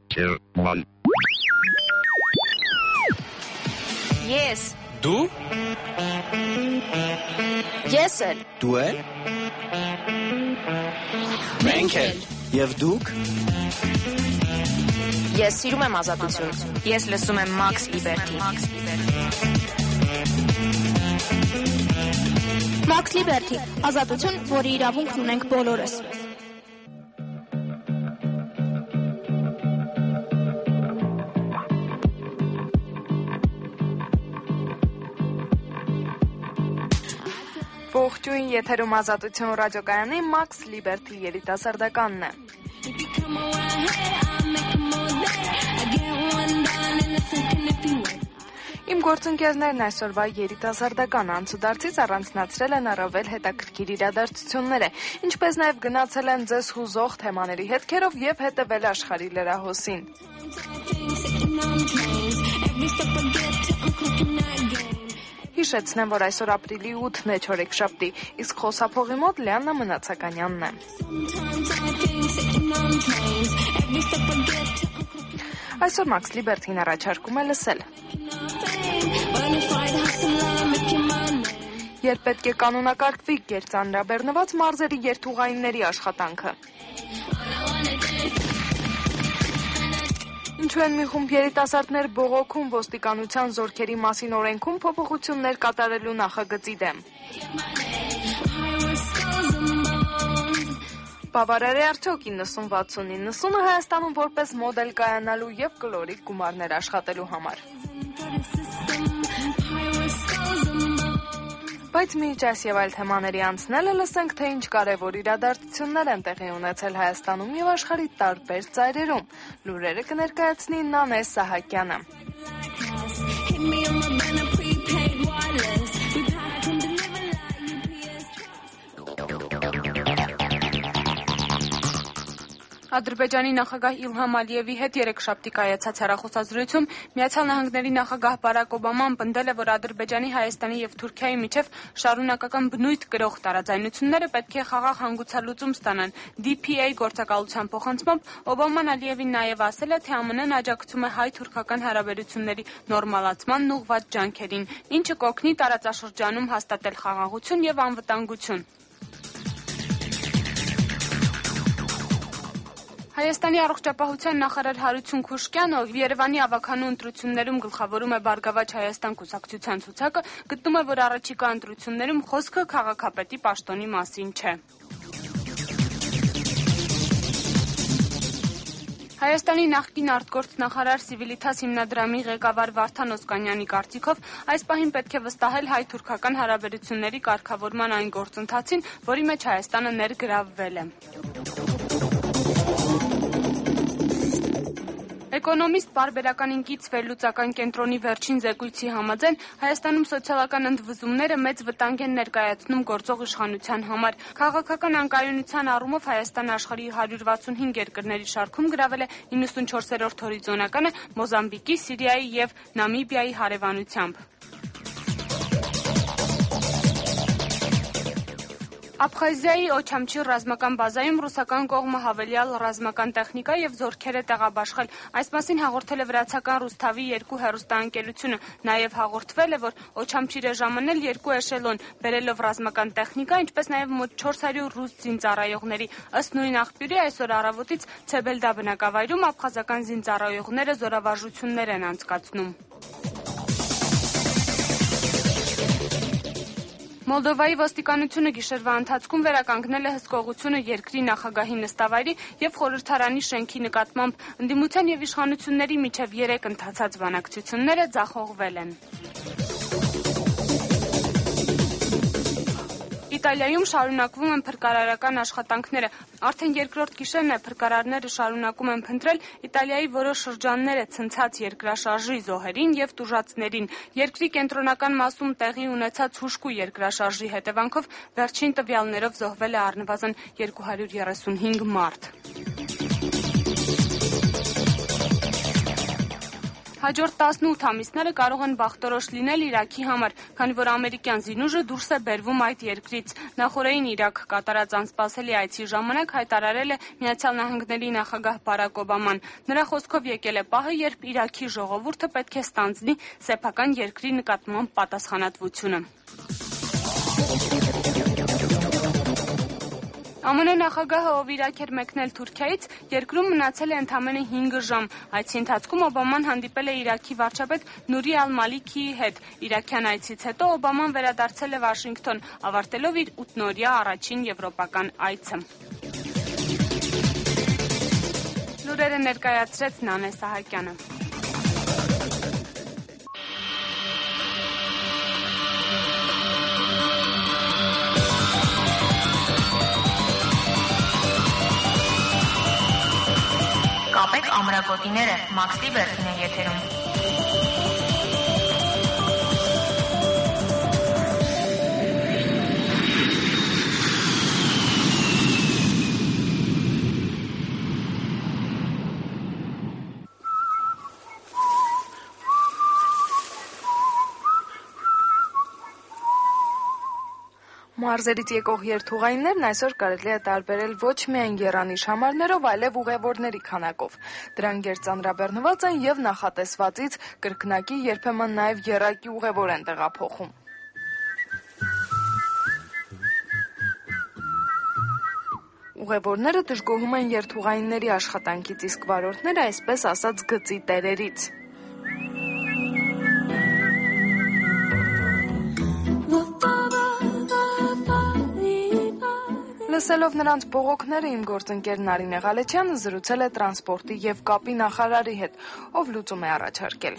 2, 1. Ես Դու Ես էլ Դու էլ Մենք էլ Եվ դուք Ես սիրում եմ ազատություն Ես լսում եմ Max Liberty Max Liberty ազատություն, որի իրավունքն ունենք բոլորս Ողջույն, եթերում ազատություն ռադիոկայանի Max Liberty երիտասարդականն է։ Իմ գործընկերներն այսօրվա երիտասարդական անցուդարձից առանձնացրել են առավել հետաքրքիր իրադարձությունները, ինչպես նաև գնացել են ձեզ հուզող թեմաների հետքերով եւ հետևել աշխարհի լրահոսին։ Հիշեցնեմ, որ այսօր ապրիլի 8-ն է չորեքշաբթի, իսկ խոսափողի մոտ Լիաննա Մնացականյանն է։ Այսօր Max Liberty-ն առաջարկում է լսել։ Երբ պետք է կանոնակարգվի կերծանրաբեռնված մարզերի երթուղայինների աշխատանքը։ Ինչու են մի խումբ երիտասարդներ բողոքում ոստիկանության զորքերի մասին օրենքում փոփոխություններ կատարելու նախագծի դեմ։ Բավարար է արդյոք 90-60-90-ը Հայաստանում որպես մոդել կայանալու եւ կլորիկ գումարներ աշխատելու համար։ Բայց միջ այս եւ այլ թեմաների անցնելը լսենք, թե ինչ կարևոր իրադարձություններ են տեղի ունեցել Հայաստանում եւ աշխարհի տարբեր ծայրերում։ Լուրերը կներկայացնի Նանե Սահակյանը։ Ադրբեջանի նախագահ Իլհամ Ալիևի հետ երեքշաբթի կայացած հեռախոսազրույցում Միացյալ Նահանգների նախագահ Բարակ Օբաման պնդել է, որ Ադրբեջանի, Հայաստանի եւ Թուրքիայի միջև շարունակական բնույթ կրող տարաձայնությունները պետք է խաղաղ հանգուցալուծում ստանան։ DPA գործակալության փոխանցմամբ Օբաման Ալիևին նաեւ ասել է, թե ԱՄՆ-ն աջակցում է հայ-թուրքական հարաբերությունների նորմալացմանն ուղղված ջանքերին, ինչը կօգնի տարածաշրջանում հաստատել խաղաղություն եւ անվտանգություն։ Հայաստանի առողջապահության նախարար Հարություն Քուշկյանը, ով Երևանի ավագանու ընտրություններում գլխավորում է Բարգավաճ Հայաստան կուսակցության ցուցակը, գտնում է, որ առաջիկա ընտրություններում խոսքը քաղաքապետի պաշտոնի մասին չէ։ Հայաստանի նախկին արտգործնախարար Սիվիլիթաս հիմնադրամի ղեկավար Վարդան Օսկանյանի կարծիքով այս պահին պետք է վստահել հայ-թուրքական հարաբերությունների կարգավորման այն գործընթացին, որի մեջ Հայաստանը ներգրավվել է։ Էկոնոմիստ Բարբերականին կից վերլուծական կենտրոնի վերջին զեկույցի համաձայն Հայաստանում սոցիալական ընդվզումները մեծ վտանգ են ներկայացնում գործող իշխանության համար։ Քաղաքական անկայունության առումով Հայաստանը աշխարհի 165 երկրների շարքում գրավել է 94-րդ հորիզոնականը Մոզամբիկի, Սիրիայի եւ Նամիբիայի հարևանությամբ։ Աբխազիայի Օչամչի ռազմական բազայում ռուսական կողմը հավելյալ ռազմական տեխնիկա եւ զորքեր է տեղաբաշխել։ Այս մասին հաղորդել է վրացական Ռուսթավի 2 հեռուստաընկերությունը։ Նաեւ հաղորդվել է, որ Օչամչիր է ժամանել 2 էշելոն, բերելով ռազմական տեխնիկա, ինչպես նաեւ մոտ 400 ռուս զինծառայողների։ Ըստ նույն աղբյուրի այսօր առավոտից Ցեբելդա բնակավայրում աբխազական զինծառայողները զորավարժություններ են անցկացնում։ Մոլդովայի ոստիկանությունը գիշերվա ընթացքում վերականգնել է հսկողությունը երկրի նախագահի նստավայրի եւ խորհրդարանի շենքի նկատմամբ։ Ընդդիմության եւ իշխանությունների միջև 3 ընթացած բանակցությունները ձախողվել են։ Իտալիայում շարունակվում են փրկարարական աշխատանքները։ Արդեն երկրորդ գիշերն է փրկարարները շարունակում են փնտրել Իտալիայի որոշ շրջանները ցնցած երկրաշարժի զոհերին եւ տուժածներին։ Երկրի կենտրոնական մասում տեղի ունեցած հուժկու երկրաշարժի հետևանքով վերջին տվյալներով զոհվել է առնվազն 235 մարդ։ Հաջորդ 18 ամիսները կարող են բախտորոշ լինել Իրաքի համար, քանի որ ամերիկյան զինուժը դուրս է բերվում այդ երկրից։ Նախորդին Իրաք կատարած անսպասելի այցի ժամանակ հայտարարել է Միացյալ Նահանգների նախագահ Բարակ Օբաման։ Նրա խոսքով եկել է պահը, երբ Իրաքի ժողովուրդը պետք է ստանձնի սեփական երկրի նկատմամբ պատասխանատվությունը։ ԱՄՆ նախագահը, ով Իրաք էր մեկնել Թուրքիայից, երկրում մնացել է ընդամենը 5 ժամ։ Այցի ընթացքում Օբաման հանդիպել է Իրաքի վարչապետ Նուրի Ալ-Մալիքիի հետ։ Իրաքյան այցից հետո Օբաման վերադարձել է Վաշինգտոն, ավարտելով իր 8-օրյա առաջին եվրոպական այցը։ Լուրերը ներկայացրեց Նանե Սահակյանը։ Կապեք ամրագոտիները, Մաքս Լիբերն է եթերում։ Մարզերից եկող երթուղայիններն այսօր կարելի է տարբերել ոչ միայն եռանիշ համարներով, այլև ուղևորների քանակով։ Դրանք գերծանրաբեռնված են եւ նախատեսվածից կրկնակի, երբեմն նաեւ եռակի ուղևոր են տեղափոխում։ Ուղևորները դժգոհում են երթուղայինների աշխատանքից, իսկ վարորդները այսպես ասած գծի տերերից։ Լսելով նրանց բողոքները իմ գործընկեր Նարինե Ղալեչյանը զրուցել է տրանսպորտի եւ կապի նախարարի հետ, ով լուծում է առաջարկել։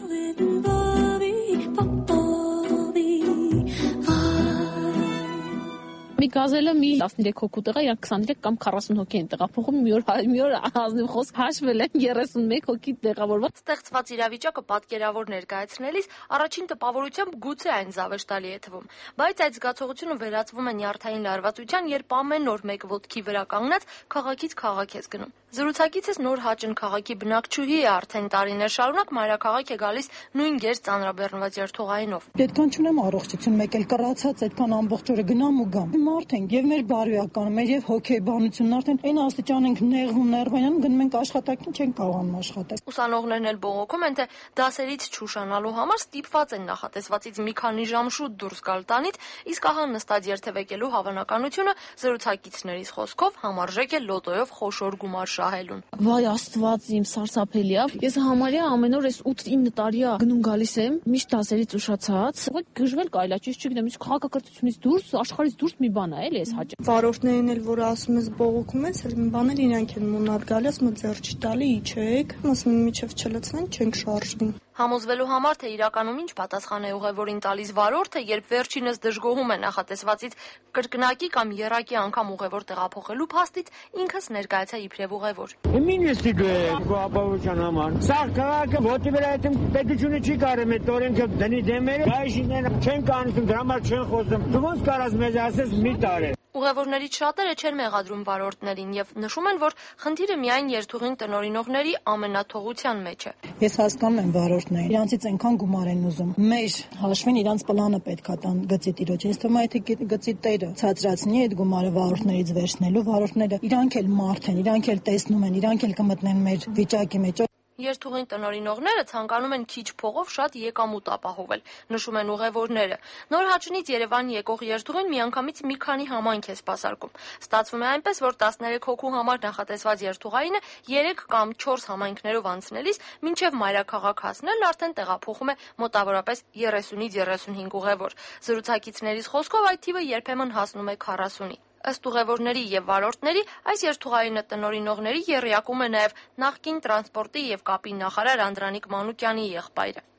Մի գազելը մի 13 հոգու տեղ է, իրանք 23 կամ 40 հոգի են տեղափոխում, մի օր ազնիվ խոսք հաշվել են 31 հոգի տեղավորված։ Ստեղծված իրավիճակը պատկերավոր ներկայացնելիս առաջին տպավորությամբ գուցե այն զավեշտալի է թվում, բայց այդ զգացողությունը վերածվում է նյարդային լարվածության, երբ ամեն օր մեկ ոտքի վրա կանգնած քաղաքից քաղաք ես գնում։ Զրուցակիցս նոր Հաճն քաղաքի բնակչուհի է, արդեն տարիներ շարունակ մայրաքաղաք է գալիս նույն գերծ ծանրաբեռնված երթուղայինով։ Պետքան չունեմ առողջություն, մեկ էլ կռացած, այդքան ամբողջ օրը գնամ ու գամ։ Մարդ ենք եւ մեր բարոյականը, մեր եւ հոգեբանությունն արդեն այն աստիճան ենք նեղվում, ներվայանում, գնում ենք աշխատանքին, չենք կարողանում աշխատել։ Ուսանողներն էլ բողոքում են, թե դասերից չուշանալու համար ստիպված են նախատեսվածից մի քանի ժամ շուտ դուրս գալ տանից, իսկ ահա նստած երթևեկելու հավանականությունը զրուցակիցներից խոսքով համարժեք է լոտոյով խոշոր գումար շահելուն։ Վայ Աստված, իմ սարսափելի է։ Ես համարյա ամեն օր այս 8-9 տարի է գնում գալիս եմ, միշտ դասերից ուշացած, ուղղակի գժվել կարելի է, ճիշտ չգիտեմ, իսկ քաղաքակրթությունից դուրս, աշխարհից դուրս մի բան է, էլի էս հաճը։ Վարորդներին էլ որ ասում ես բողոքում ես, էլ մի բաներ իրանք են մոնալ գալիս, ասում ձեռ չտալի, իջեք, ասում միջև չլցնեն, չենք շարժվի։ Համոզվելու համար, թե իրականում ինչ պատասխան է ուղևորին տալիս վարորդը, երբ վերջինս դժգոհում է նախատեսվածից կրկնակի կամ եռակի անգամ ուղևոր տեղափոխելու փաստից, ինքս ներկայացա իբրև ուղևոր։ Մինիստրի ապահովության համար։ Սա քաղաքը ոտի վրա այդմ պետությունը չի կարող այդ օրենքը դնի դեմերը, գայշիներն չեն կանցնում, դրա համար չեն խոսում։ Դու ոնց կարաս մեզ ասես մի տարի։ Ուղևորներից շատերը չեն մեղադրում վարորդներին եւ նշում են, որ խնդիրը միայն երթուղին տնօրինողների ամենաթողության մեջ է։ Ես հասկանում եմ վարորդներին, իրանցից այնքան գումար են ուզում։ Մեր հաշվին իրանց պլանը պետք է տան գծի տիրոջ։ Ինձ թվում է, թե գծի տերը ցածրացնի այդ գումարը վարորդներից վերցնելու, վարորդները իրանք էլ մարդ են, իրանք էլ տեսնում են, իրանք էլ կմտնեն մեր վիճակի մեջ։ Երթուղին տնօրինողները ցանկանում են քիչ փողով շատ եկամուտ ապահովել, նշում են ուղևորները։ Նոր Հաճնից Երևան եկող երթուղին միանգամից մի քանի համայնք է սպասարկում։ Ստացվում է այնպես, որ 13 հոգու համար նախատեսված երթուղայինը 3 կամ 4 համայնքներով անցնելիս մինչև մայրաքաղաք հասնել արդեն տեղափոխում է մոտավորապես 30-ից 35 ուղևոր։ Զրուցակիցներից խոսքով այդ թիվը երբեմն հասնում է 40-ի։ Ըստ ուղևորների եւ վարորդների, այս երթուղայինը տնօրինողների եռյակում է նաեւ նախկին տրանսպորտի եւ կապի նախարար Անդրանիկ Մանուկյանի եղբայրը։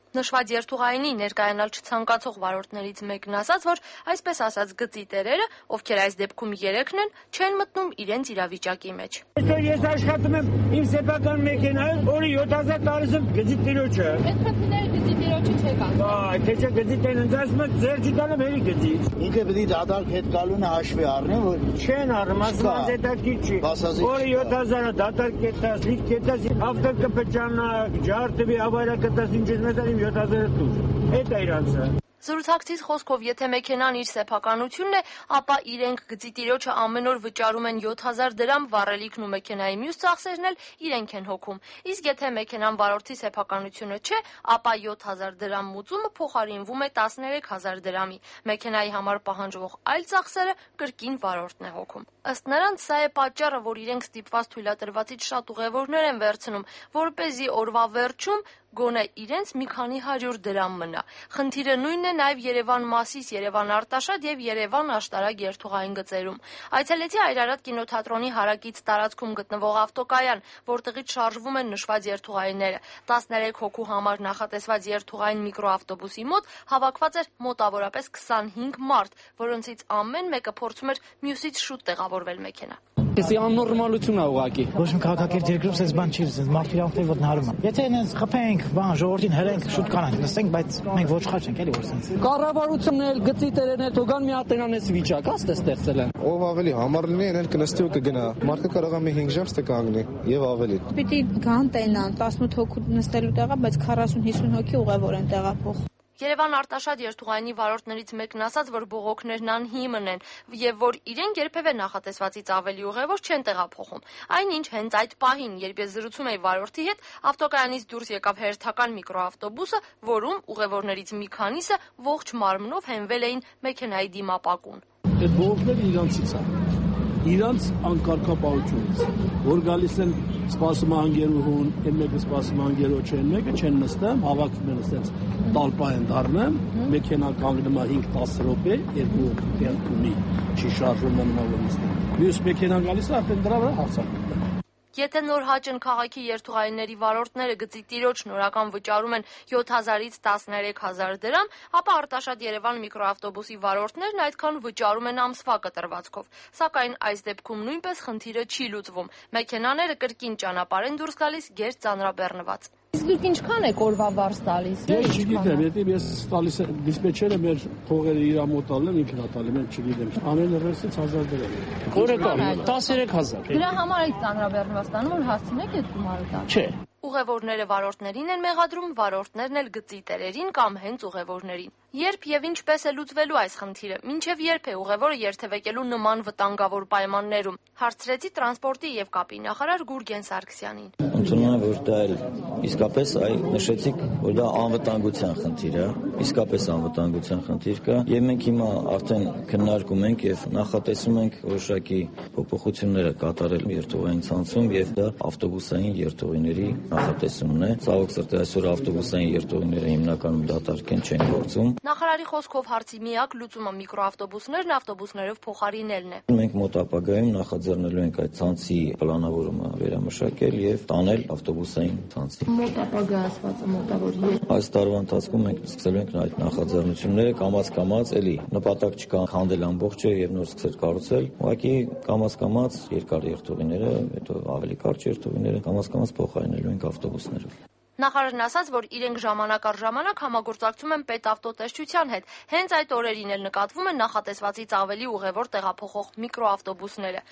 Նշված երթուղայինի ներկայանալ չցանկացող վարորդներից մեկն ասաց, որ այսպես ասած գծի տերերը, ովքեր այս դեպքում 3-ն են, չեն մտնում իրենց իրավիճակի մեջ։ Ես աշխատում եմ իմ սեփական մեքենայում, որի 7000 տալիս եմ գծի տիրոջը։ Այդ խնդիրները գծի տիրոջը չեք ասում։ Թե չէ գծի տերն ասում եմ ձեր չտալեմ հերի գծի։ Ինքը պետք է դատարկ հետ գալունը հաշվի առնի, որ չեն առնում, ասում եմ դետակի չի։ Որի 7000-ը դատարկ կետաս, լիք կետաս, ավտոկպճանա, ջարտվի ավարակը տաս ինչ ես մեզ 7000-ը դուր։ Այդ է իրանցը։ Զրուցակցից խոսքով, եթե մեքենան իր սեփականությունն է, ապա իրենք գծի տիրոջը ամեն օր վճարում են 7000 դրամ, վառելիքն ու մեքենայի մյուս ծախսերն էլ իրենք են հոգում։ Իսկ եթե մեքենան վարորդի սեփականությունը չէ, ապա 7000 դրամ մուծումը փոխարինվում է 13000 դրամի։ Մեքենայի համար պահանջվող այլ ծախսերը կրկին վարորդն է հոգում։ Ըստ նրանց, սա է պատճառը, որ իրենք ստիպված թույլատրվածից շատ ուղևորներ են վերցնում, որպեսզի օրվա վերջում գոնե իրենց մի քանի 100 դրամ մնա։ Խնդիրը նույնն է նաև Երևան-Մասիս, Երևան-Արտաշատ եւ Երևան-Աշտարակ երթուղային գծերում։ Այցելեցի Այրարատ կինոթատրոնի հարակից տարածքում գտնվող ավտոկայան, որտեղից շարժվում են նշված երթուղայինները։ 13 հոգու համար նախատեսված երթուղային միկրոավտոբուսի մոտ հավաքված էր մոտավորապես 25 մարդ, որոնցից ամեն մեկը փորձում էր մյուսից շուտ տեղավորվել մեքենա։ Էսի աննորմալություն է ուղղակի։ Ոչ մի քաղաքակիրթ երկրում էս բան չի, էս մարդու իրավունքների ոտնահարում է։ Եթե այնպես խփենք, բան ժողովրդին հրենք, շուտ կանենք, լսենք, բայց մենք ոչխար չենք, էլի որ sense։ Կառավարությունն էլ գծի տերերն էլ թողան մի հատ այնանես վիճակ, աստ է ստեղծել են։ Ով ավելի համառ լինի, այն կնստի ու կգնա։ Մարդը կարող է մի 5 ժամ ստե կանգնի եւ ավելի։ Պիտի գան տենան 18 հոգու նստելու տեղը, բայց 40-50 հոգի ուղևոր են տեղափոխ։ Երևան-Արտաշատ երթուղայինի վարորդներից մեկն ասաց, որ բողոքներն անհիմն են եւ որ իրենք երբևէ նախատեսվածից ավելի ուղևոր չեն տեղափոխում։ Այնինչ հենց այդ պահին, երբ ես զրուցում էի վարորդի հետ, ավտոկայանից դուրս եկավ հերթական միկրոավտոբուսը, որում ուղևորներից մի քանիսը ողջ մարմնով հենվել էին մեքենայի դիմապակուն։ Այդ բողոքները իրանցից են։ Իրանց անկարգապահությունից, որ գալիս են սպասում անգերուհուն, այն մեկը սպասում անգերոջ, այն մեկը չեն նստեմ, հավաքվում են ասենց տալպա են դառնում, մեքենա կանգնում է 5-10 րոպե, երկու կերտումի չի շարժվում մնալ նստում։ Մյուս մեքենան գալիս է, արդեն դրա վրա հարցակում։ Եթե նոր հաճն քաղաքի երթուղայինների վարորդները գծի տիրոջ նորական վճարում են 7000-ից 13000 դրամ, ապա Արտաշատ-Երևան միկրոավտոբուսի վարորդներն այդքան վճարում են ամսվա կտրվածքով։ Սակայն այս դեպքում նույնպես խնդիրը չի լուծվում։ Մեքենաները կրկին ճանապարհ են դուրս գալիս գերծանրաբեռնված։ Իսկ դուք ինչքան եք օրվա վարձ տալիս։ Ես չգիտեմ, եթե ես տալիս դիսպեչերը մեր փողերը իր մոտալն են, ինքն է տալի, mən չգիտեմ։ Ամեն ռեսից 1000 դրամ։ Որը կա 13000։ Դրա համար եք ծանրաբեռնված տանում, որ հասցնեք այդ գումարը տալ։ Չէ։ Ուղևորները վարորդներին են մեղադրում, վարորդներն էլ գծի տերերին կամ հենց ուղևորներին։ Երբ եւ ինչպես է լուծվելու այս խնդիրը, մինչեւ երբ է ուղևորը երթևեկելու նման վտանգավոր պայմաններում, հարցրեցի տրանսպորտի եւ կապի նախարար Գուրգեն Սարգսյանին։ Ընդունում եմ, որ դա էլ իսկապես նշեցիք, որ դա անվտանգության խնդիր է, իսկապես անվտանգության խնդիր կա, եւ մենք հիմա արդեն քննարկում ենք եւ նախատեսում ենք որոշակի փոփոխությունները կատարել երթուղային ցանցում եւ դա ավտոբուսային երթուղիների նախատեսումն է։ Ցավոք սրտի այսօր ավտոբուսային երթուղիները հիմնականում դատարկ են, չեն գործում։ Նախարարի խոսքով հարցի միակ լուծումը միկրոավտոբուսներն ավտոբուսներով փոխարինելն է։ Մենք մոտ ապագայում նախաձեռնելու ենք այդ ցանցի պլանավորումը վերամշակել եւ տանել ավտոբուսային ցանցի։ Մոտ ապագա ասվածը մոտավոր երբ։ Այս տարվա ընթացքում մենք սկսելու ենք այդ նախաձեռնությունները կամաց-կամաց էլի նպատակ չկա քանդել ամբողջը եւ նոր սկսել կառուցել։ Ուղղակի կամաց-կամաց երկար երթուղիները, հետո ավելի կարճ երթուղիները կամաց-կամաց փոխարինելու ենք ավտոբուսներով։ Նախարարն ասաց, որ իրենք ժամանակ առ ժամանակ համագործակցում են պետավտոտեսչության հետ։ Հենց այդ օրերին էլ նկատվում են նախատեսվածից ավելի ուղևոր տեղափոխող միկրոավտոբուսները։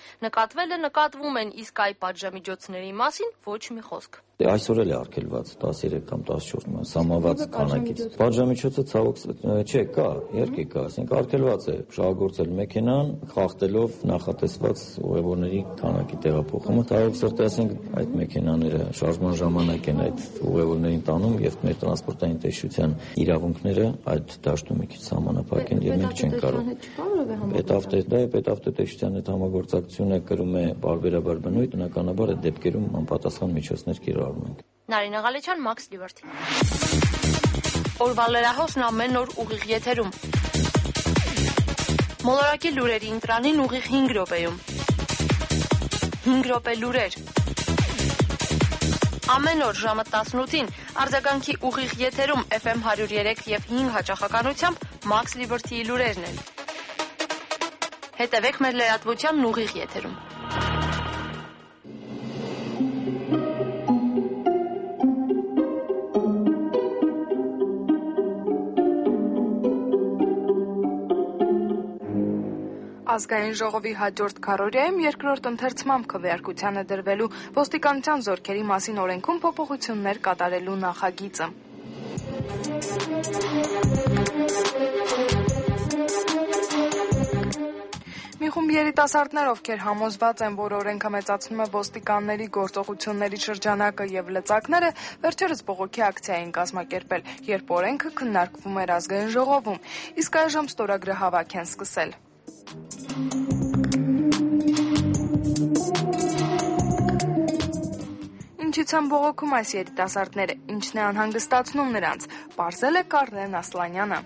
Նկատվում են, իսկ այ պատժամիջոցների մասին ոչ մի խոսք։ Այսօր էլ է արգելված 13 կամ 14 սահմանված քանակից։ Պատժամիջոցը ցավոք չէ, կա, իհարկե կա, ասենք արգելված է շահագործել մեքենան, խախտելով նախատեսված ուղևորների քանակի տեղափոխումը։ Ցավոք սրտի ասենք այդ մեքենաները շարժման ժամանակ են այդ ուղևորներին տանում եւ մեր տրանսպորտային տեսչության իրավունքները այդ դաշտում մի քիչ սահմանափակ են եւ մենք չենք կարող։ Պետավտոտեսչության հետ համագործակցությունը կրում է բարբերաբար բնույթ, բնականաբար այդ դեպքերում անպատասխան միջոցներ կիրառում ենք։ Նարինե Ղալեչյան, Max Liberty։ Օրվա լրահոսն ամեն օր ուղիղ եթերում։ Մոլորակի լուրերի ընտրանին ուղիղ 5 րոպեում։ 5 րոպե լուրեր։ Ամեն օր ժամը 18-ին արձագանքի ուղիղ եթերում FM 103 և 5 հաճախականությամբ Max Liberty-ի լուրերն են։ Հետևեք մեր լրատվությանն ուղիղ եթերում։ Ազգային ժողովի հաջորդ քառորյայում երկրորդ ընթերցմամբ քվեարկությանը դրվելու ոստիկանության զորքերի մասին օրենքում փոփոխություններ կատարելու նախագիծը։ Մի խումբ երիտասարդներ, ովքեր համոզված են, որ օրենքը մեծացնում է ոստիկանների գործողությունների շրջանակը և լծակները, վերջերս բողոքի ակցիա էին կազմակերպել, երբ օրենքը քննարկվում էր ազգային ժողովում, իսկ այժմ ստորագրահավաք են սկսել։ Ինչից են բողոքում այս երիտասարդները, ինչն է անհանգստացնում նրանց, պարզել է Կարլեն Ասլանյանը։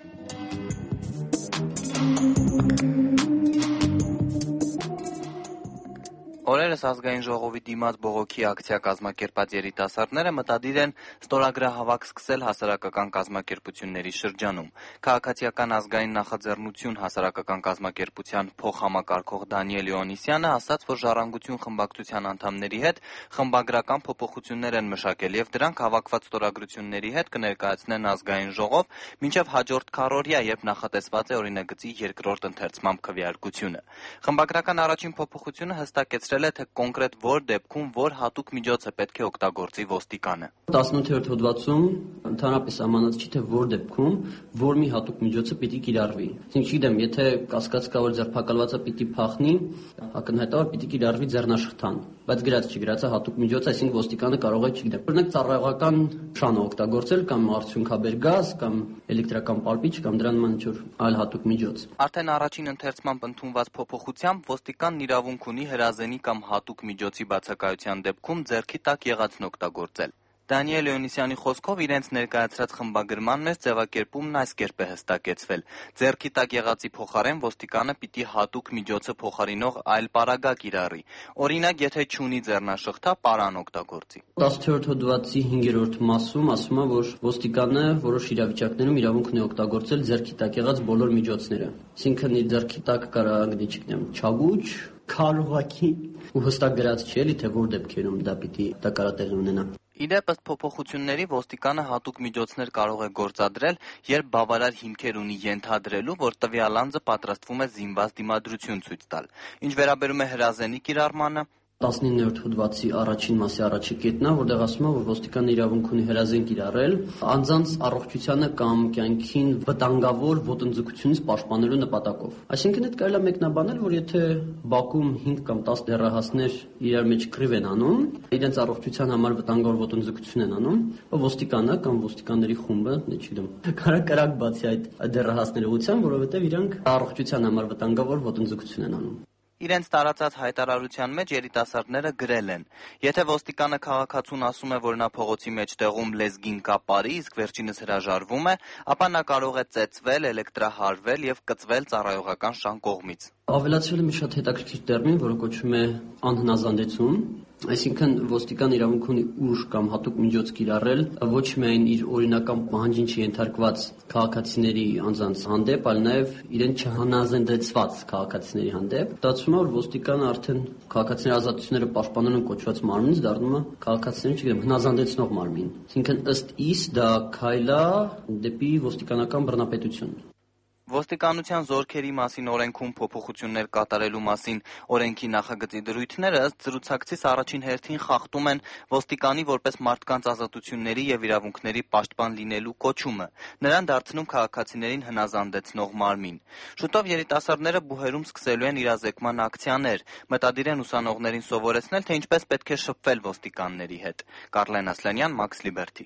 Օրերս ազգային ժողովի դիմաց բողոքի ակցիա կազմակերպած երիտասարդները մտադիր են ստորագրահավաք սկսել հասարակական կազմակերպությունների շրջանում։ Քաղաքացիական ազգային նախաձեռնություն հասարակական կազմակերպության փոխհամակարգող Դանիել Իոնիսյանը ասաց, որ Ժառանգություն խմբակցության անդամների հետ խմբագրական փոփոխություններ են մշակել և դրանք հավաքված ստորագրությունների հետ կներկայացնեն ազգային ժողով մինչև հաջորդ քառորյա, երբ նախատեսված է օրինագծի երկրորդ ընթերցմամբ քվեարկությունը։ Խմբագրական առաջին փոփոխությունը հստակեցրել է, թե կոնկրետ որ դեպքում որ հատուկ միջոց է պետք է օգտագործի ոստիկանը։ 18-րդ հոդվածում ընդհանրապես սահմանած չի, թե որ դեպքում որ մի հատուկ միջոցը պիտի կիրառվի։ Այսինքն չգիտեմ, եթե կասկած կա, որ ձերբակալվածը պիտի փախնի, ակնհայտաբար պիտի կիրառվի ձեռնաշխտան, բայց գրած չգրածը հատուկ միջոց, այսինքն ոստիկանը կարող է, չգիտեմ, օրինակ ծառայողական շանը օգտագործել կամ արդյունքաբեր գազ կամ էլեկտրական պարպիչ կամ դրան նման ինչ-որ այլ հատուկ միջոց։ Արդեն առաջին ընթերցմամբ ընդունված փոփոխությամբ ոստիկանն իրավունք ունի հրազենի կամ հատուկ միջոցի բացակայության դեպքում ձեռքի տակ եղածն օգտագործել։ Դանիել Իոնիսյանի խոսքով իրենց ներկայացրած խմբագրման մեջ ձևակերպումն այս կերպ է հստակեցվել։ Ձեռքի տակ եղածի փոխարեն ոստիկանը պիտի հատուկ միջոցը փոխարինող այլ պարագա կիրառի։ Օրինակ, եթե չունի ձեռնաշղթա, պարան օգտագործի։ 10-րդ հոդվածի 5-րդ մասում ասում է, որ ոստիկանը որոշ իրավիճակներում իրավունք ունի օգտագործել ձեռքի տակ եղած բոլոր միջոցները։ Այսինքն ձեռքի տակ կարա անգնի, չգիտեմ, չագուչ, քարուղակի ու հստակ գրած չի էլի, թե որ դեպքերում դա պիտի տեղի ունենա։ Իդեպ ըստ փոփոխությունների ոստիկանը հատուկ միջոցներ կարող է գործադրել, երբ բավարար հիմքեր ունի ենթադրելու, որ տվյալ անձը պատրաստվում է զինված դիմադրություն ցույց տալ։ Ինչ վերաբերում է հրազենի կիրառմանը, 19-րդ հոդվածի առաջին մասի առաջի կետն է, որտեղ ասում է, որ ոստիկանը իրավունք ունի հրազեն կիրառել անձանց առողջությանը կամ կյանքին վտանգավոր ոտնձգությունից պաշտպանելու նպատակով։ Այսինքն այդ կարելի է մեկնաբանել, որ եթե Բաքվում 5 կամ 10 դեռահասներ իրար մեջ կռիվ են անում, իրենց առողջության համար վտանգավոր ոտնձգություն են անում, ոստիկանը կամ ոստիկանների խումբը, չգիտեմ, կարա կրակ բացի այդ դեռահասների ուղղությամբ, որովհետև իրանք առողջության համար վտանգավոր ոտնձգություն են անում։ Իրենց տարածած հայտարարության մեջ երիտասարդները գրել են. Եթե ոստիկանը քաղաքացուն ասում է, որ նա փողոցի մեջտեղում լեզգին կապարի, իսկ վերջինս հրաժարվում է, ապա նա կարող է ծեծվել, էլեկտրահարվել և կծվել ծառայողական շան կողմից։ Ավելացրել է մի շատ հետաքրքիր տերմին, որը կոչվում է անհնազանդեցում, այսինքն ոստիկան իրավունք ունի ուժ կամ հատուկ միջոց կիրառել ոչ միայն իր օրինական պահանջին չենթարկված քաղաքացիների անձանց հանդեպ, այլ նաև իրեն չհնազանդեցված քաղաքացիների հանդեպ։ Ստացվում է, որ ոստիկանը արդեն քաղաքացիների ազատությունները պաշտպանելու կոչված մարմինից դառնում է քաղաքացիներին, չգիտեմ, հնազանդեցնող մարմին։ Այսինքն ըստ իս դա քայլ է դեպի ոստիկանական բռնապետություն։ Ոստիկանության զորքերի մասին օրենքում փոփոխություններ կատարելու մասին օրենքի նախագծի դրույթները ըստ զրուցակցիս առաջին հերթին խախտում են ոստիկանի որպես մարդկանց ազատությունների և իրավունքների պաշտպան լինելու կոչումը, նրան դարձնում քաղաքացիներին հնազանդեցնող մարմին։ Շուտով երիտասարդները բուհերում սկսելու են իրազեկման ակցիաներ, մտադիր են ուսանողներին սովորեցնել, թե ինչպես պետք է շփվել ոստիկանների հետ։ Կարլեն Ասլանյան, Max Liberty։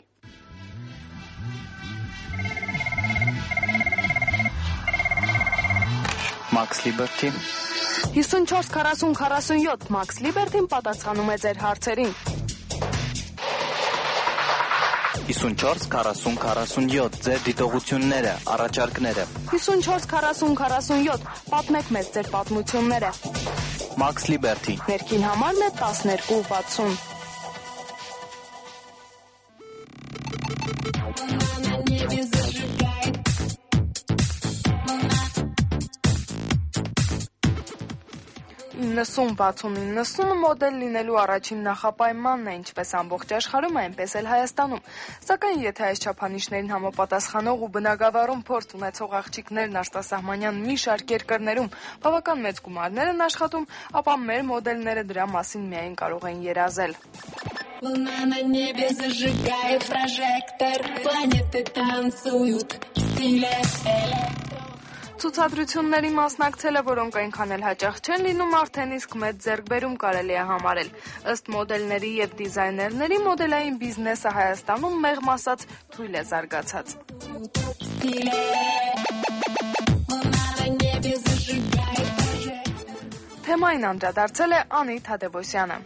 Max Liberty 54 40 47 Max Liberty-ն պատասխանում է ձեր հարցերին։ 54 40 47 ձեր դիտողությունները, առաջարկները։ 54 40 47 պատմեք մեզ ձեր պատմությունները։ Max Liberty։ Ներքին համարն է 1260։ «90-60-90» մոդել լինելու առաջին նախապայմանն է ինչպես ամբողջ աշխարհում, այնպես էլ Հայաստանում։ Սակայն եթե այս չափանիշներին համապատասխանող ու բնագավառում փորձ ունեցող աղջիկներն արտասահմանյան մի շարք երկրներում բավական մեծ գումարներ են աշխատում, ապա մեր մոդելները դրա մասին միայն կարող են երազել։ Луна на небе зажигает прожектор, планеты танцуют в стиле электро. Ցուցադրությունների մասնակցելը, որոնք այնքան էլ հաճախ չեն լինում, արդեն իսկ մեծ ձեռքբերում կարելի է համարել։ Ըստ մոդելների եւ դիզայներների մոդելային բիզնեսը Հայաստանում մեղմ ասած թույլ է զարգացած։ Թեմային անդրադարձել է Անի Թադևոսյանը։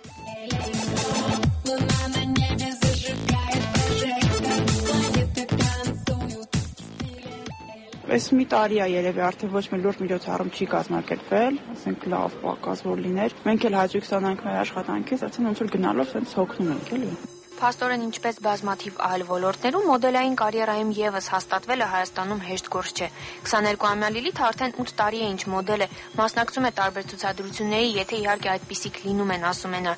Այս մի տարի է երևի արդեն ոչ մի լուրջ միջոցառում չի կազմակերպվել, ասենք լավ պակաս որ լիներ։ Մենք էլ հաճույք ստանանք մեր աշխատանքից, ասեն ոնց որ գնալով sense հոգնում ենք, էլի։ Փաստորեն ինչպես բազմաթիվ այլ ոլորտներում մոդելային կարիերայում եւս հաստատվելը Հայաստանում հեշտ գործ չէ։ 22-ամյա Լիլիթը արդեն 8 տարի է ինչ մոդել է, մասնակցում է տարբեր ցուցադրությունների, եթե իհարկե այդպիսիք լինում են, ասում են նա։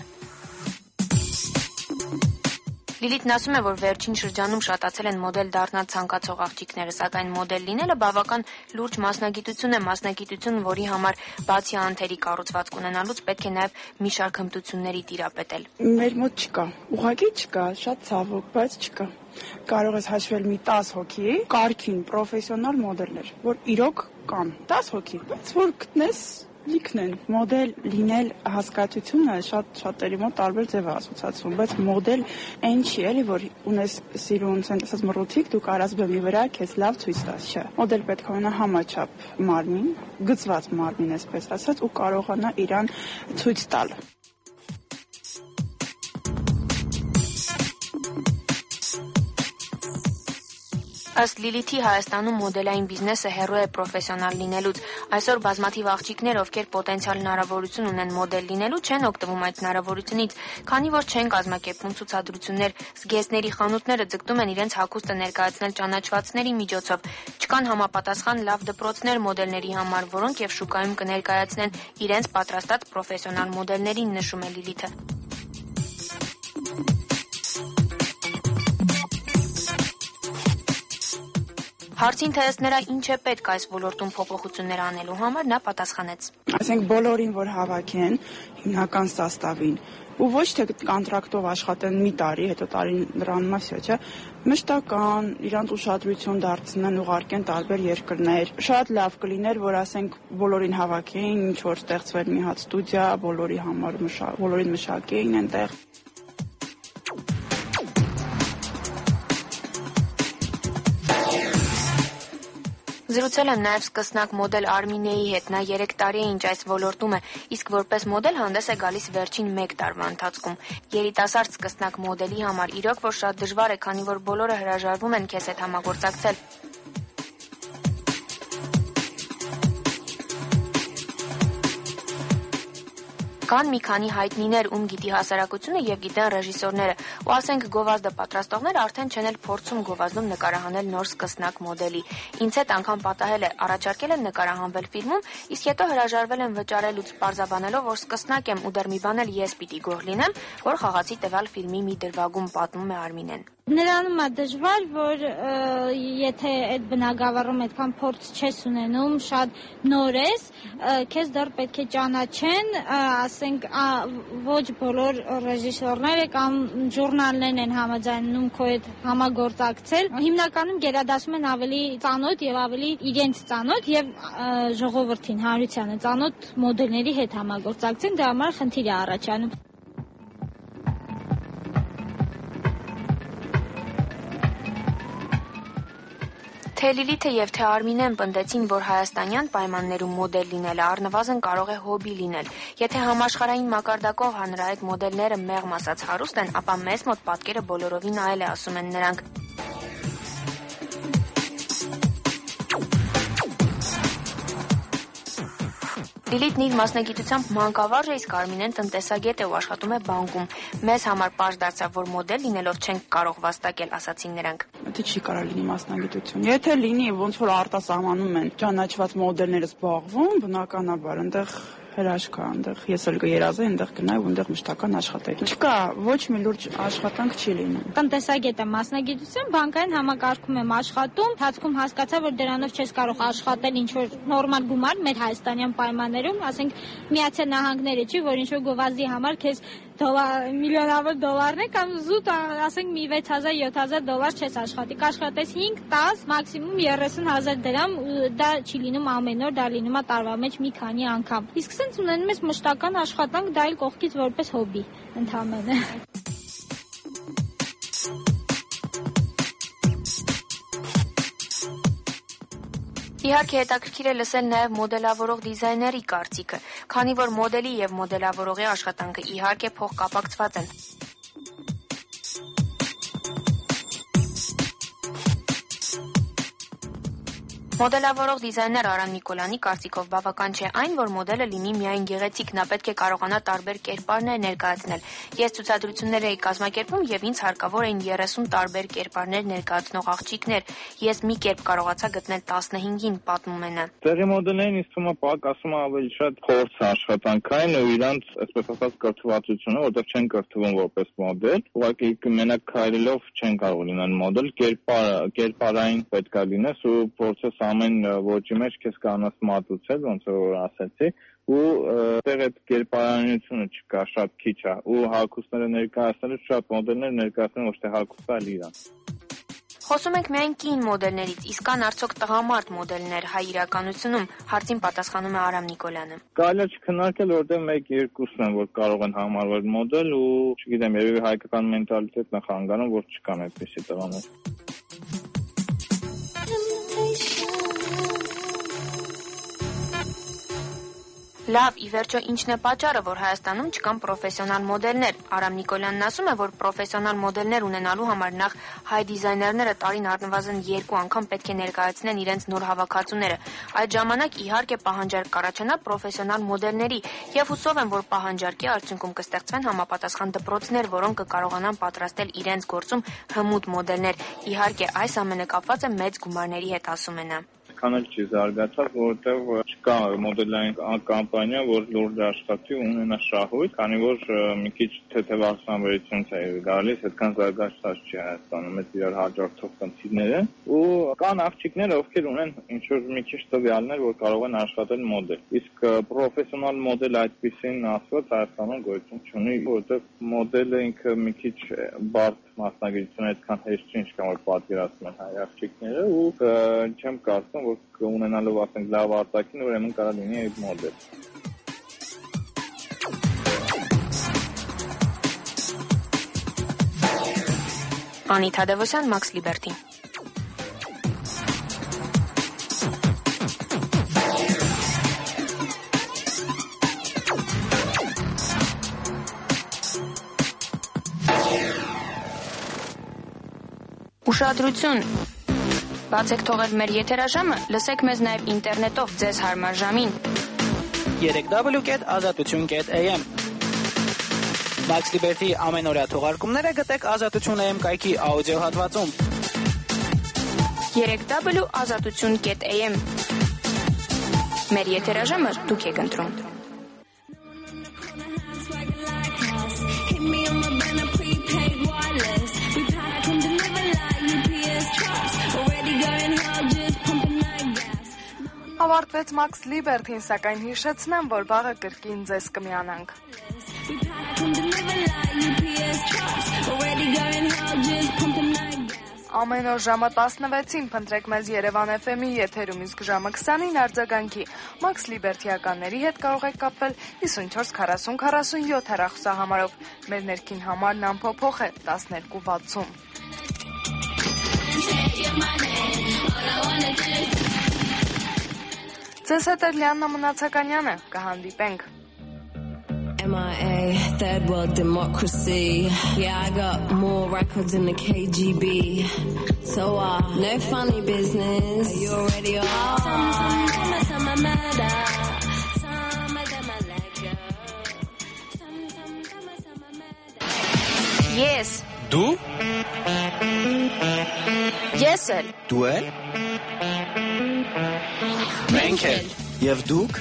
Լիլիթն ասում է, որ վերջին շրջանում շատացել են մոդել դառնալ ցանկացող աղջիկները, սակայն մոդել լինելը բավական լուրջ մասնագիտություն, որի համար բացի անթերի կառուցվածք ունենալուց պետք է նաև մի շարք հմտությունների տիրապետել։ Մեր մոտ չկա, ուղղակի չկա, շատ ցավոք, բայց չկա։ Կարող ես հաշվել մի 10 հոգի, կարգին պրոֆեսիոնալ մոդելներ, որ իրոք կան, 10 հոգի, բայց որ գտնես լիքն են, մոդել լինել հասկացությունը շատերի մոտ տարբեր ձև է ասոցացվում, բայց մոդել այն չի էլի, որ ունես սիրուն, ասած մռութիկ, դու կարաս բեմի վրա քեզ լավ ցույց տաս, չէ։ Մոդել պետք է ունենա համաչափ մարմին, գծված մարմին, այսպես ասած, ու կարողանա իրան ցույց տալ։ Ըստ Լիլիթի Հայաստանում մոդելային բիզնեսը հեռու է պրոֆեսիոնալ լինելուց։ Այսօր բազմաթիվ աղջիկներ, ովքեր պոտենցիալ հնարավորություն ունեն մոդել լինելու, չեն օգտվում այդ հնարավորությունից, քանի որ չեն կազմակերպում ցուցադրություններ, զգեստների խանութները ձգտում են իրենց հագուստը ներկայացնել ճանաչվածների միջոցով։ Չկան համապատասխան լավ դպրոցներ մոդելների համար, որոնք եւ շուկայում կներկայացնեն իրենց պատրաստած պրոֆեսիոնալ մոդելներին, նշում է Լիլիթը։ Հարցին թե ըստ նրա ինչ է պետք այս ոլորտում փոփոխություններ անելու համար, նա պատասխանեց. Ասենք բոլորին, որ հավաքեն հիմնական սաստավին, ու ոչ թե կոնտրակտով աշխատեն մի տարի, հետո տարին դրանմա վсё, չէ, մշտական իրանց ուշադրություն դարձնեն, ուղարկեն տարբեր երկրներ։ Շատ լավ կլիներ, որ ասենք բոլորին հավաքեին, ինչ որ ստեղծվեր մի հատ ստուդիա, բոլորի համար բոլորին մշակեին այնտեղ։ Զրուցել եմ նաև սկսնակ մոդել Արմինեի հետ, նա 3 տարի է ինչ այս ոլորտում է, իսկ որպես մոդել հանդես է գալիս վերջին 1 տարվա ընթացքում։ Երիտասարդ սկսնակ մոդելի համար իրոք որ շատ դժվար է, քանի որ բոլորը հրաժարվում են քեզ հետ համագործակցել։ Կան մի քանի հայտնիներ, ում գիտի հասարակությունը եւ գիտեն ռեժիսորները, ու ասենք գովազդը պատրաստողները արդեն չեն էլ փորձում գովազդում նկարահանել նոր սկսնակ մոդելի։ Ինձ հետ անգամ պատահել է, առաջարկել են նկարահանվել ֆիլմում, իսկ հետո հրաժարվել եմ վճարելուց, պարզաբանելով, որ սկսնակ եմ ու դեռ մի բան էլ ես պիտի գող լինեմ, որ խաղացի տվյալ ֆիլմի մի դրվագում, պատմում է Արմինեն։ Նրանում է դժվար, որ եթե այդ բնագավառում այդքան փորձ չես ունենում, շատ նոր ես, քեզ դեռ պետք է ճանաչեն, ասենք ոչ բոլոր ռեժիսորները կամ ժուրնալներն են համաձայնում քո հետ համագործակցել։ Հիմնականում գերադասում են ավելի ծանոթ եւ ավելի իրենց ծանոթ եւ ժողովրդին, հանրությանը ծանոթ մոդելների հետ համագործակցեն, դրա համար խնդիր է առաջանում։ Թե Լիլիթը եւ թե Արմինեն պնդեցին, որ հայաստանյան պայմաններում մոդել լինելը առնվազն կարող է հոբի լինել։ Եթե համաշխարհային մակարդակով հանրահայտ մոդելները մեղմ ասած հարուստ են, ապա մեզ մոտ պատկերը բոլորովին այլ է, ասում են նրանք։ Լիլիթն իր մասնագիտությամբ մանկավարժ է, իսկ Արմինեն տնտեսագետ է ու աշխատում է բանկում։ Մեզ համար պարզ դարձավ, որ մոդել լինելով չենք կարող վաստակել, ասացին նրանք։ Դա չի կարող լինի մասնագիտություն։ Եթե լինի, ոնց որ արտասահմանում են ճանաչված մոդելները զբաղվում, բնականաբար այնտեղ հրաշք է, այնտեղ ես էլ կերազեի, այնտեղ գնայի ու այնտեղ մշտական աշխատեի։ Չկա, ոչ մի լուրջ աշխատանք չի լինում։ Տնտեսագետ եմ մասնագիտություն, բանկային համակարգում եմ աշխատում, ընթացքում հասկացա, որ դրանով չես կարող աշխատել ինչ-որ նորմալ գումար մեր հայաստանյան պայմաններում, ասենք Միացյալ Նահանգները չի, որ ինչ-որ գովազդի համար քեզ միլիոնավոր դոլարներ կամ զուտ ասենք մի 6000-7000 դոլար չես աշխատի, կաշխատես 5-10, մաքսիմում 30,000 դրամ, դա չի լինում ամեն օր, դա լինում է տարվա մեջ մի քանի անգամ։ Իսկ սենց ունենում ես մշտական աշխատանք, դա էլ կողքից որպես հոբի ընդհանրապես։ Իհարկե հետաքրքիր է լսել նաև մոդելավորող դիզայների կարծիքը, քանի որ մոդելի եւ մոդելավորողի աշխատանքը իհարկե փոխկապակցված են։ Մոդելավորող դիզայներ Արամ Նիկոլյանի կարծիքով բավական չէ այն, որ մոդելը լինի միայն գեղեցիկ, նա պետք է կարողանա տարբեր կերպարներ ներկայացնել։ Ես ցուցադրություններ էի կազմակերպում եւ ինձ հարկավոր էին 30 տարբեր կերպարներ ներկայացնող աղջիկներ։ Ես մի կերպ կարողացա գտնել 15-ին, պատմում է նա։ Տեղի մոդելերին ինձ թվում է պակասում ավելի շատ փորձ աշխատանքային ու իրանց այսպես ասած կրթվածությունը, որտեղ չեն կրթվում որպես մոդել, ուղղակի մենակ քայլելով չեն կարող լինել մոդել, կերպարային պետք է լինես ու փորձես ամեն ոճի մեջ քեզ կանաս մատուցել, ոնց որ ասեցի, ու այդտեղ այդ կերպարանությունը չկա, շատ քիչ է, ու հագուստները ներկայացնելու շատ մոդելներ ներկայացնում ոչ թե հագուստը, այլ իրան։ Խոսում ենք միայն կին մոդելներից, իսկ կան արդյոք տղամարդ մոդելներ հայ իրականությունում, հարցին պատասխանում է Արամ Նիկոլյանը։ Կարելի է չքննարկել, որտեղ 1-2-ն են, որ կարող են համարվել մոդել ու, չգիտեմ, երևի հայկական մենտալիտետն է խանգարում, որ չկան այդպիսի տղաներ։ Լավ, ի վերջո ինչն է պատճառը, որ Հայաստանում չկան պրոֆեսիոնալ մոդելներ։ Արամ Նիկոլյանն ասում է, որ պրոֆեսիոնալ մոդելներ ունենալու համար նախ հայ դիզայներները տարին առնվազն 2 անգամ պետք է ներկայացնեն իրենց նոր հավաքածուները։ Այդ ժամանակ իհարկե պահանջարկ կառաջանա պրոֆեսիոնալ մոդելների եւ հուսով եմ, որ պահանջարկի արդյունքում կստեղծվեն համապատասխան դպրոցներ, որոնք կկարողանան պատրաստել իրենց գործում հմուտ մոդելներ։ Իհարկե, այս ամենը կապված է մեծ գումարների հետ, ասում է նա։ Քանել չի զարգացած, որովհետև չկա մոդելային կամպանիա, որ լուրջ աշխատի ու ունենա շահույթ, քանի որ մի քիչ թեթև արտոնավարությունից է գալիս, այդքան զարգացած չի Հայաստանում, այդ իրար հաջորդող խնդիրները, ու կան աղջիկներ, ովքեր ունեն ինչ-որ մի քիչ տվյալներ, որ կարող են աշխատել մոդել։ Իսկ պրոֆեսիոնալ մոդել այդպեսին ասված Հայաստանում գոյություն չունի, որովհետև մոդելը ինքը մի քիչ բարդ մասնագիտություն այդքան հեշտ չի, ինչքան որ պատկերացնում են հայ աղջիկները, ու չեմ կարծում, որ ունենալով ասենք լավ արտաքին, ուրեմն կարող լինի այդ մոդել։ Անիտ Հադևոսյան, Max Liberty։ Ուշադրություն։ Բացեք թողել մեր եթերաժամը, լսեք մեզ նաև ինտերնետով ձեզ հարմար ժամին։ 3w.azatutun.am Max Liberty ամենօրյա թողարկումները գտեք Ազատություն.am կայքի աուդիո հատվածում։ 3w.azatutun.am Մեր եթերաժամը դուք եք ընտրում։ Ավարտվեց Max Liberty-ն, սակայն հիշեցնեմ, որ վաղը կրկին ձեզ կմիանանք։ Ամեն օր ժամը 16-ին փնտրեք մեզ Երևան FM-ի եթերում, իսկ ժամը 20-ին արձագանքի։ Max Liberty-ականների հետ կարող եք կապվել 54 40 47 հեռախոսահամարով։ Մեր ներքին համարն անփոփոխ է 1260։ Ձեզ հետ է Լիաննա Մնացականյանը, կհանդիպենք։ MIA, third world democracy. Yeah, I got more records than the KGB. So, no funny business. Are you already on? Some murder. Ես։ Դու։ Ես էլ։ Դու էլ։ Մենք էլ։ Եվ դուք։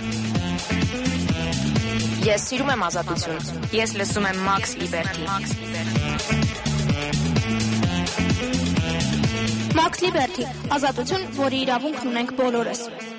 Ես սիրում եմ ազատություն։ Ես լսում եմ Max Liberty։ Max Liberty, ազատություն, որի իրավունքն ունենք բոլորս։